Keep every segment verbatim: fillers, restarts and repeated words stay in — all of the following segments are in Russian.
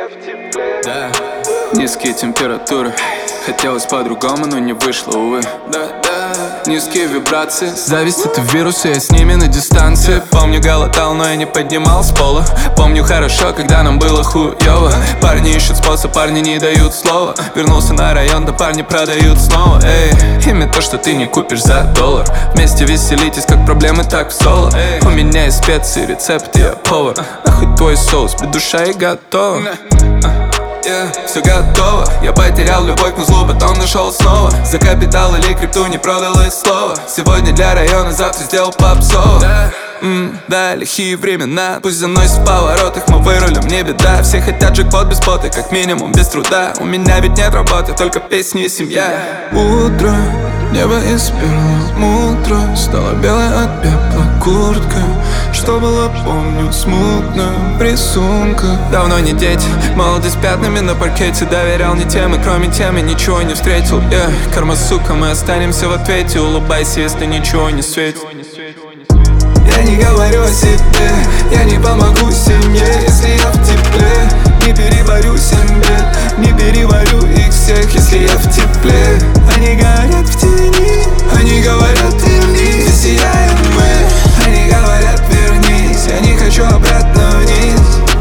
я в тепле. Да. Низкие температуры, хотелось по-другому, но не вышло, увы. Да, да. Низкие вибрации, зависть — это вирусы, я с ними на дистанции. Помню, голодал, но я не поднимал с пола. Помню хорошо, когда нам было хуёво. Парни ищут способ, парни не дают слова. Вернулся на район, да парни продают снова. Эй, имя то, что ты не купишь за доллар. Вместе веселитесь, как проблемы, так в соло. У меня есть специи, рецепты, я повар. Нахуй твой соус, без душа и готово. Yeah, все готово. Я потерял любовь, но зло потом нашел снова. За капитал или крипту не продал и слова. Сегодня для района, завтра сделал попсово. Да, mm, да, лихие времена. Пусть заносит в поворотах, мы вырулим, не беда. Все хотят джекпот без пота, как минимум без труда. У меня ведь нет работы, только песни и семья. Утро, небо из перла мутро. Стало белое от пепла куртка. Что было, помню, смутно в рисунках. Давно не дети, молодость пятнами на паркете. Доверял не тем, и кроме темы ничего не встретил. yeah. Карма, сука, мы останемся в ответе. Улыбайся, если ничего не светит. Я не говорю о себе, я не помогу семье, если я в тепле. Не переборю семь бед, не переварю их всех, если я в тепле. Они горят в тени, они говорят вернись, здесь сияем мы. Они говорят вернись, я не хочу обратно вниз.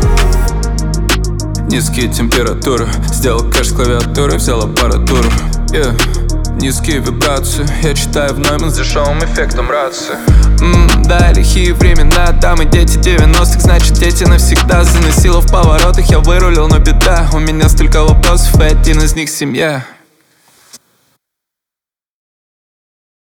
Низкие температуры, сделал кэш с клавиатуры, взял аппаратуру. yeah. Низкие вибрации, я читаю в Нойман с дешевым эффектом рации. mm, Да, лихие времена, там и дети девяностых, значит дети навсегда. Заносило в поворотах, я вырулил, но беда. У меня столько вопросов, и один из них семья.